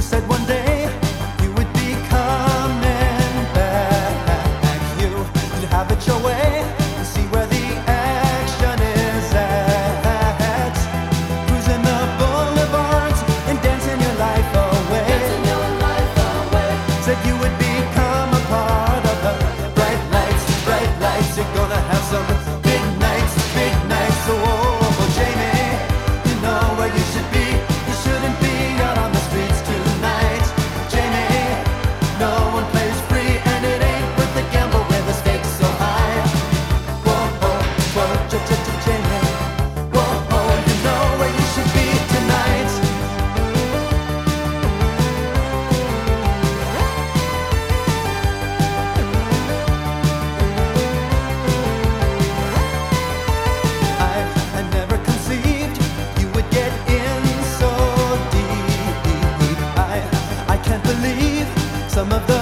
said one day you would be coming back. You'd have it your way and see where the action is at. Cruising the boulevards and dancing your life away. Said you would become a part of the bright lights, bright lights. You're gonna have some big nights, big nights. So, oh, Jamie, you know where you should be. You shouldn't be out on the streets tonight. Jamie, no one plays free, and it ain't worth the gamble when the stakes so high. Whoa, Jamie, whoa, you know where you should be tonight. I never conceived you would get in so deep. I can't believe some of the